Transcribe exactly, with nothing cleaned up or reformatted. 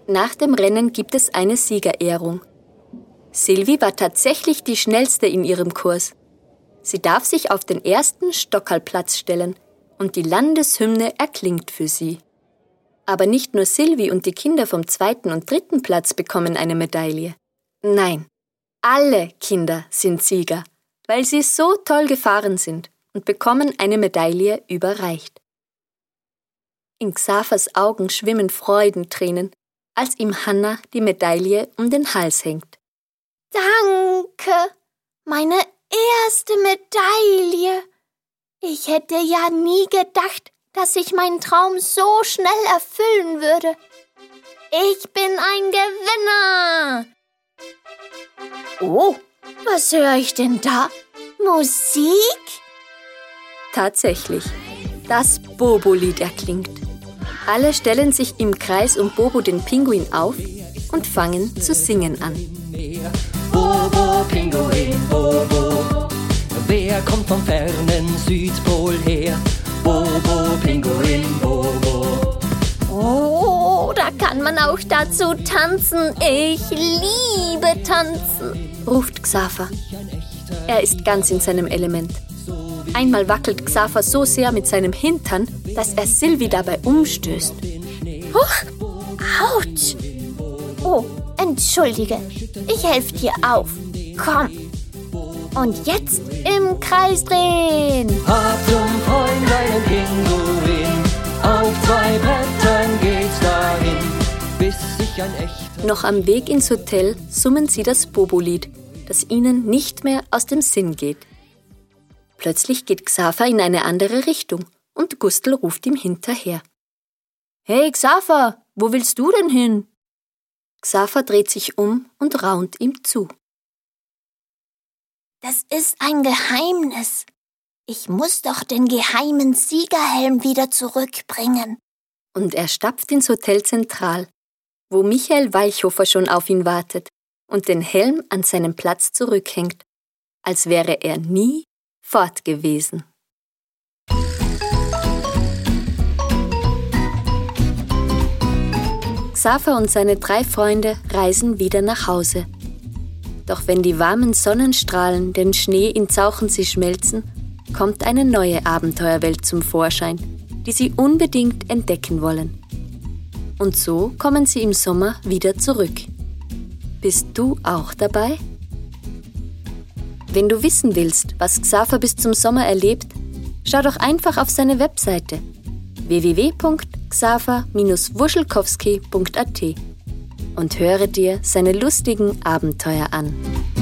Nach dem Rennen gibt es eine Siegerehrung. Sylvie war tatsächlich die Schnellste in ihrem Kurs. Sie darf sich auf den ersten Stockerlplatz stellen und die Landeshymne erklingt für sie. Aber nicht nur Sylvie und die Kinder vom zweiten und dritten Platz bekommen eine Medaille. Nein, alle Kinder sind Sieger, weil sie so toll gefahren sind und bekommen eine Medaille überreicht. In Xavers Augen schwimmen Freudentränen, als ihm Hannah die Medaille um den Hals hängt. Danke, meine erste Medaille. Ich hätte ja nie gedacht, dass ich meinen Traum so schnell erfüllen würde. Ich bin ein Gewinner. Oh, was höre ich denn da? Musik? Tatsächlich, das Bobo-Lied erklingt. Alle stellen sich im Kreis um Bobo den Pinguin auf und fangen zu singen an. Bobo, Pinguin, Bobo, wer kommt vom fernen Südpol her? Bobo, Pinguin, Bobo. Oh, da kann man auch dazu tanzen. Ich liebe tanzen, ruft Xaver. Er ist ganz in seinem Element. Einmal wackelt Xaver so sehr mit seinem Hintern, dass er Sylvie dabei umstößt. Huch, Autsch! Oh, entschuldige, ich helfe dir auf. Komm. Und jetzt im Kreis drehen. Hab zum Freund einen Pinguin, auf zwei Brettern geht's dahin, bis sich ein echter... Noch am Weg ins Hotel summen sie das Bobo-Lied, das ihnen nicht mehr aus dem Sinn geht. Plötzlich geht Xaver in eine andere Richtung und Gustl ruft ihm hinterher. »Hey Xaver, wo willst du denn hin?« Xaver dreht sich um und raunt ihm zu. Das ist ein Geheimnis. Ich muss doch den geheimen Siegerhelm wieder zurückbringen. Und er stapft ins Hotel Zentral, wo Michael Walchhofer schon auf ihn wartet und den Helm an seinem Platz zurückhängt, als wäre er nie fort gewesen. Xaver und seine drei Freunde reisen wieder nach Hause. Doch wenn die warmen Sonnenstrahlen den Schnee in Zauchensee schmelzen, kommt eine neue Abenteuerwelt zum Vorschein, die sie unbedingt entdecken wollen. Und so kommen sie im Sommer wieder zurück. Bist du auch dabei? Wenn du wissen willst, was Xaver bis zum Sommer erlebt, schau doch einfach auf seine Webseite w w w punkt xaver Bindestrich wuschelkowski punkt a t und höre dir seine lustigen Abenteuer an.